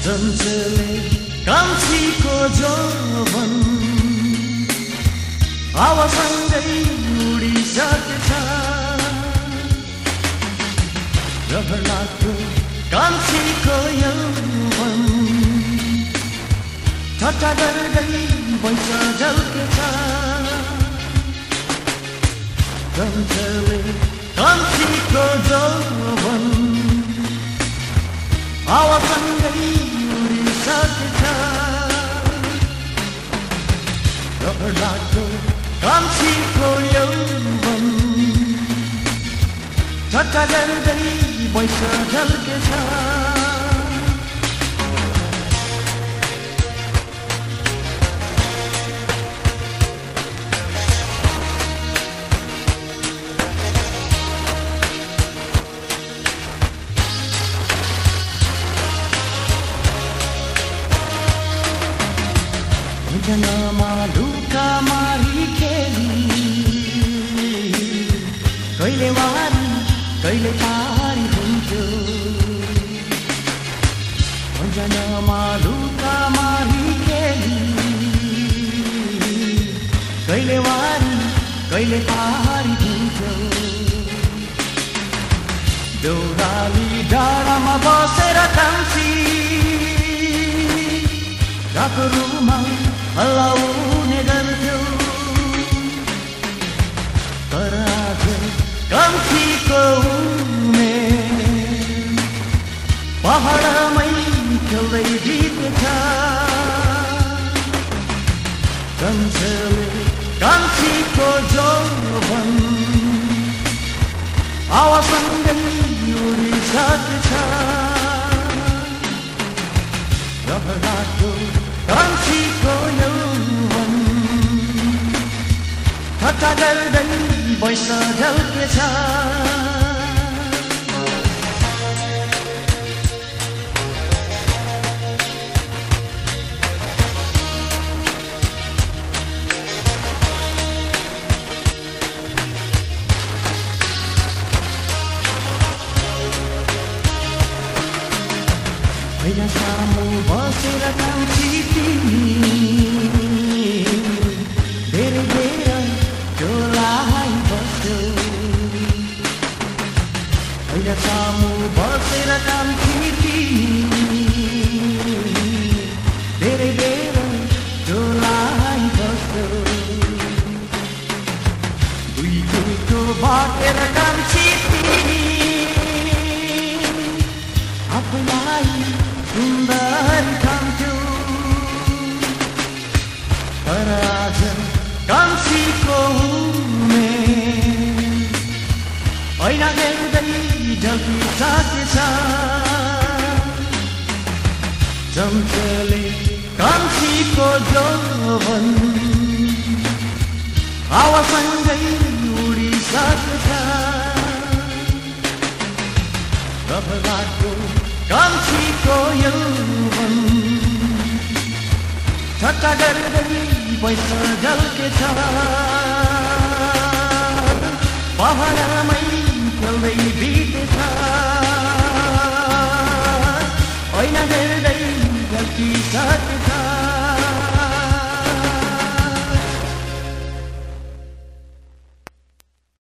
चञ्चले कान्छीको जौवन हावासँगै उडिसकेछ। रहरलाग्दो कान्छीको यौवन ठट्टा गर्दै बैस झल्केछ। चञ्चले कान्छीको जौवन हावासँगै उडिसकेछ। रहरलाग्दो कान्छीको यौवन ठट्टा गर्दै बैस झल्केछ। जनमा लुका मारी खेली कहिले वारी कहिले पारी हुन्थ्यो। जनमा लुका मारी खेली कहिले वारी कहिले पारी हुन्थ्यो। देउराली डाँडामा बसेर कान्छी रातो रुमाल हल्लाउने गर्थ्यो। तर आज कान्छीको उमेर पहाडमै खेल्दै बितेछ। चञ्चले कान्छीको जौवन हावासँगै उडिसकेछ। रहरलाग्दो कान्छीको यौवन ठट्टा गर्दै बैस झल्केछ। होइन सामु बसेर कान्छी तिमी धेरै धेरै डोलाई बस्यौ। होइन सामु बसेर कान्छी तिमी धेरै धेरै डोलाई बस्यौ। दुई दुईको बाटेर कान्छी तिमी आफूलाई सुन्दर ठान्थ्यौ। तर आज कान्छीको उमेर ऐना हेर्दै ढल्किसकेछ। चञ्चले कान्छीको जौवन हावासँगै उडिसकेछ। रहरलाग्दो कान्छीको यौवन ठट्टा गर्दै बैस झल्केछ। पहाडमै खेल्दै बितेछ। ऐना हेर्दै झल्किसकेछ।